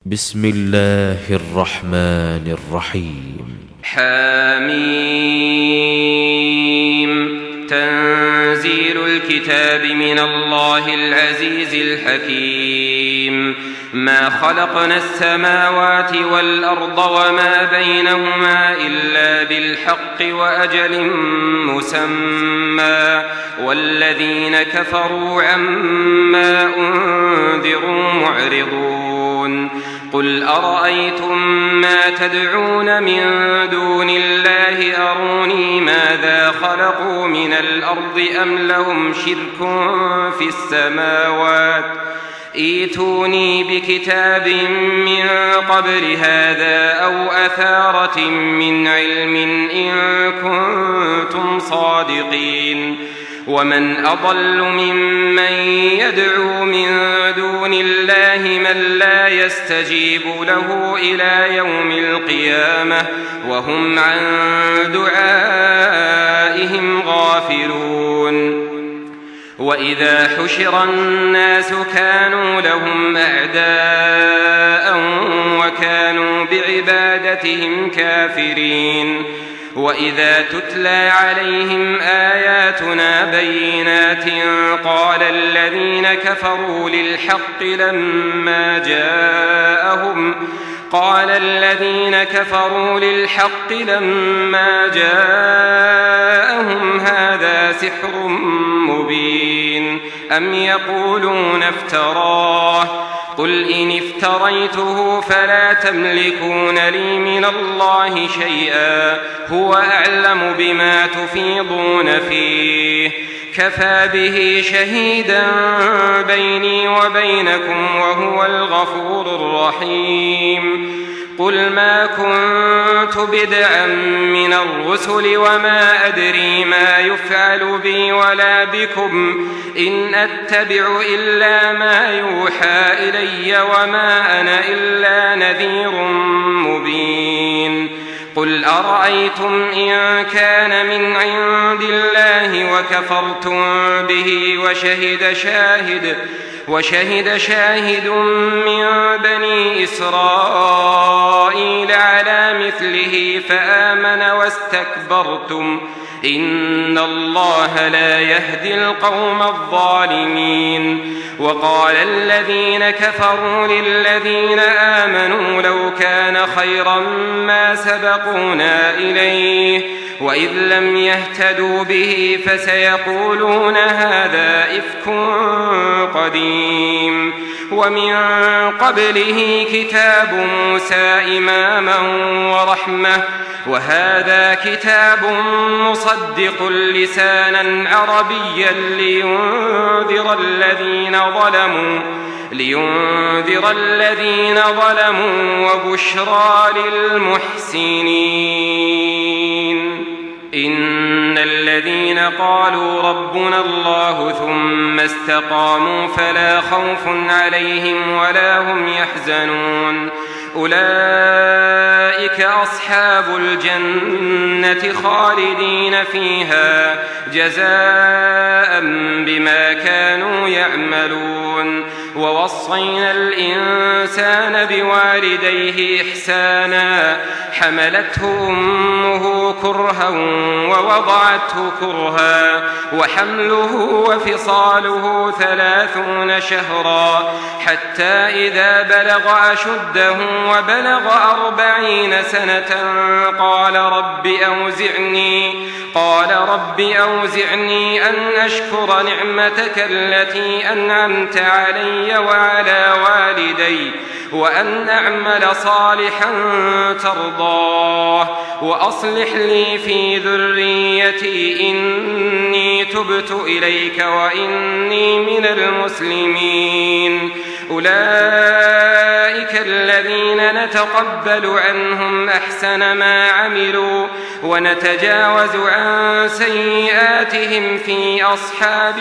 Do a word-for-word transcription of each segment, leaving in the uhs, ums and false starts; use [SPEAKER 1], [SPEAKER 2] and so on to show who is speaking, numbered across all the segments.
[SPEAKER 1] بسم الله الرحمن الرحيم.
[SPEAKER 2] حميم. تنزيل الكتاب من الله العزيز الحكيم. ما خلقنا السماوات والأرض وما بينهما إلا بالحق وأجل مسمى والذين كفروا عما أنذروا معرضون. قل أرأيتم ما تدعون من دون الله أروني ماذا خلقوا من الأرض أم لهم شرك في السماوات ائتوني بكتاب من قبل هذا أو أثارة من علم إن كنتم صادقين. ومن أضل ممن يدعو من دون الله من لا يستجيب له إلى يوم القيامة وهم عن دعائهم غافلون. وإذا حشر الناس كانوا لهم أعداء وكانوا بعبادتهم كافرين. وإذا تتلى عليهم آياتنا بينات قال الذين كفروا للحق لما جاءهم قال الذين كفروا للحق لما جاءهم هذا سحر مبين أم يقولون افتراه قل إن افتريته فلا تملكون لي من الله شيئا هو أعلم بما تفيضون فيه كفى به شهيدا بيني وبينكم وهو الغفور الرحيم. قل ما كنت بدعا من الرسل وما أدري ما يفعل بي ولا بكم إن أتبع إلا ما يوحى إلي وما أنا إلا نذير مبين. قل أرأيتم إن كان من عند الله وكفرتم به وشهد شاهد وشهد شاهد من بني إسرائيل على مثله فآمن واستكبرتم إن الله لا يهدي القوم الظالمين. وقال الذين كفروا للذين آمنوا لو كان خيرا ما سبقونا إليه وإذ لم يهتدوا به فسيقولون هذا إفك قديم. ومن قبله كتاب موسى إماما ورحمة وهذا كتاب مصدق لسانا عربيا لينذر الذين ظلموا لينذر الذين ظلموا وبشرى للمحسنين. إن الذين قالوا ربنا الله ثم استقاموا فلا خوف عليهم ولا هم يحزنون أولئك أصحاب الجنة خالدين فيها جزاء بما كانوا يعملون. ووصينا الإنسان بوالديه إحسانا حملته أمه كرها ووضعته كرها وحمله وفصاله ثلاثون شهرا حتى إذا بلغ أشده وبلغ أربعين سنة قال رب أوزعني قال رب أوزعني أن أشكر نعمتك التي أنعمت علي وعلى والدي وأن أعمل صالحا ترضاه وأصلح لي في ذريتي إني تبت إليك وإني من المسلمين. أولئك الذين نتقبل عنهم أحسن ما عملوا ونتجاوز عن سيئاتهم في أصحاب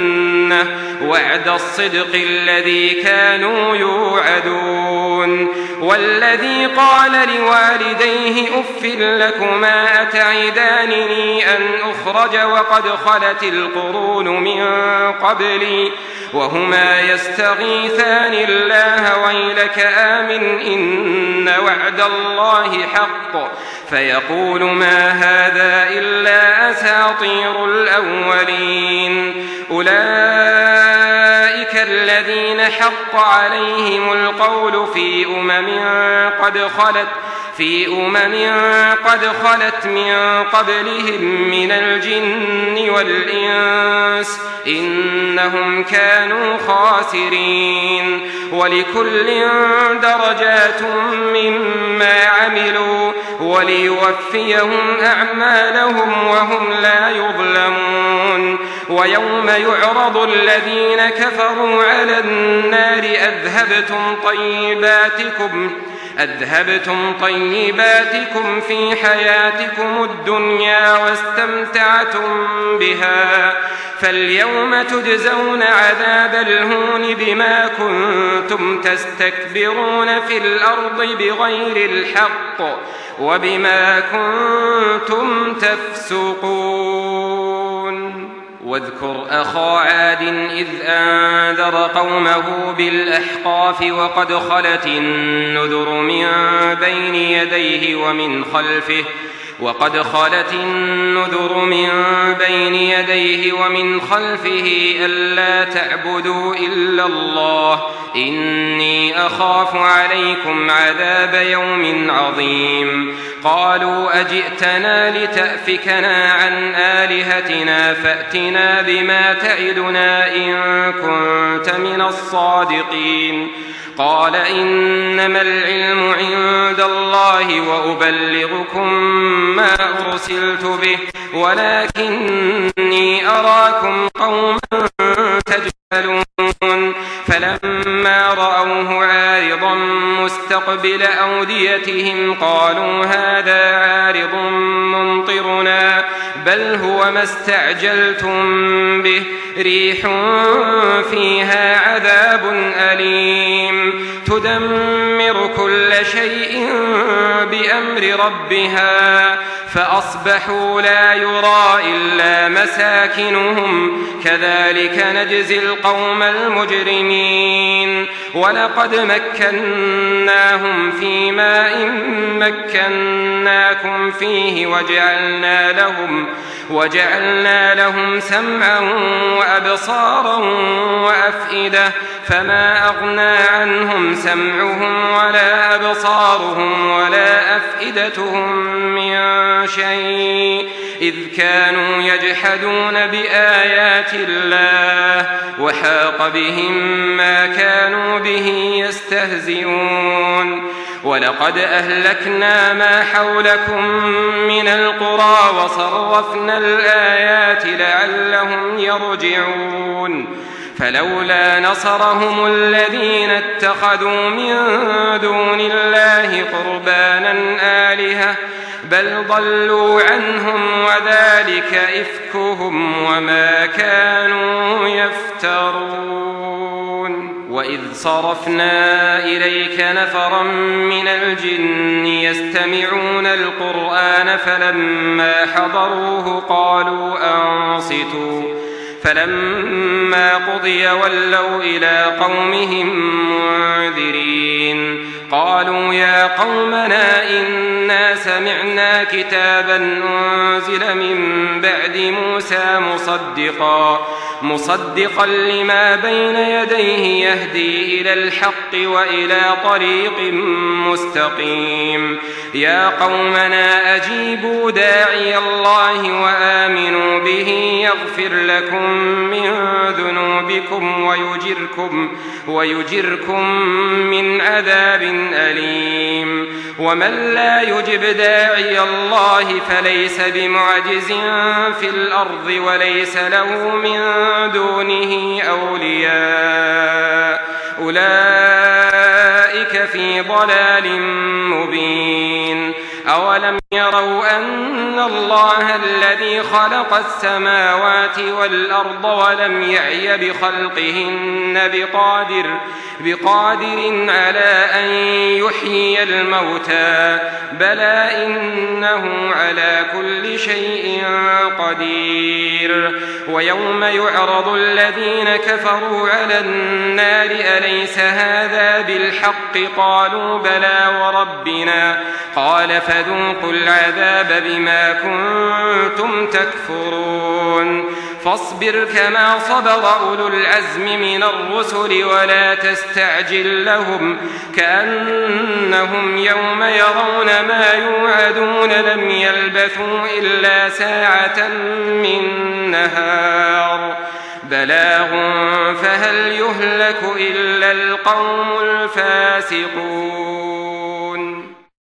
[SPEAKER 2] الجنة وعد الصدق الذي كانوا يوعدون. والذي قال لوالديه أف لكما أتعدانني أن أخرج وقد خلت القرون من قبلي وهما يستغيثان الله ويلك آمن إن وعد الله حق فيقول ما هذا إلا أساطير الأولين أولئك الذين حق عليهم القول في أمم قد خلت في أمم قد خلت من قبلهم من الجن والإنس إنهم كانوا خاسرين ولكل درجات مما عملوا وليوفيهم أعمالهم وهم لا يظلمون ويوم يعرض الذين كفروا على النار أذهبتم طيباتكم أذهبتم طيباتكم في حياتكم الدنيا واستمتعتم بها فاليوم تجزون عذاب الهون بما كنتم تستكبرون في الأرض بغير الحق وبما كنتم تفسقون واذكر أخا عاد إذ أنذر قومه بالأحقاف وقد خلت النذر من بين يديه ومن خلفه وقد خلت النذر من بين يديه ومن خلفه ألا تعبدوا إلا الله إني أخاف عليكم عذاب يوم عظيم قالوا أجئتنا لتأفكنا عن آلهتنا فأتنا بما تعدنا إن كنت من الصادقين قال إنما العلم عند الله وأبلغكم ما أرسلت به ولكني أراكم قوما تجهلون فلما رأوه عارضا مستقبل أوديتهم قالوا هذا عارض ممطرنا بل هو ما استعجلتم به ريح فيها عذاب أليم تدمر كل شيء بأمر ربها فأصبحوا لا يرى إلا مساكنهم كذلك نجزي القوم المجرمين ولقد مكناهم في ماء مكناكم فيه وجعلنا لهم وجعلنا لهم سمعا وأبصارا وأفئدة فما أغنى عنهم سمعهم ولا أبصارهم ولا أفئدتهم من شيء إذ كانوا يجحدون بآيات الله وحاق بهم ما كانوا به يستهزئون ولقد أهلكنا ما حولكم من القرى وصرفنا الآيات لعلهم يرجعون فلولا نصرهم الذين اتخذوا من دون الله قربانا آلهة بل ضلوا عنهم وذلك إفكهم وما كانوا يفترون وإذ صرفنا إليك نفرا من الجن يستمعون القرآن فلما حضروه قالوا أنصتوا فلما قضي ولوا إلى قومهم منذرين قالوا يا قومنا إنا سمعنا كتابا أنزل من بعد موسى مصدقا مصدقا لما بين يديه يهدي إلى الحق وإلى طريق مستقيم يا قومنا أجيبوا داعي الله وآمنوا به يغفر لكم من ذنوبكم ويجركم, ويجركم من عذاب أليم ومن لا يجب داعي الله فليس بمعجز في الأرض وليس له من دونه أولياء أولئك في ضلال مبين أولم يروا أن الله الذي خلق السماوات والأرض ولم يعي بخلقهن بقادر, بقادر على أن يحيي الموتى بلى إنه على كل شيء قدير ويوم يعرض الذين كفروا على النار أليس هذا بالحق قالوا بلى وربنا قال فذوقوا العذاب بما كنتم تكفرون فاصبر كما صبر أولو العزم من الرسل ولا تستعجل لهم كأنهم يوم يرون ما يوعدون لم يلبثوا إلا ساعة من نهار بلاغ فهل يهلك إلا القوم الفاسقون.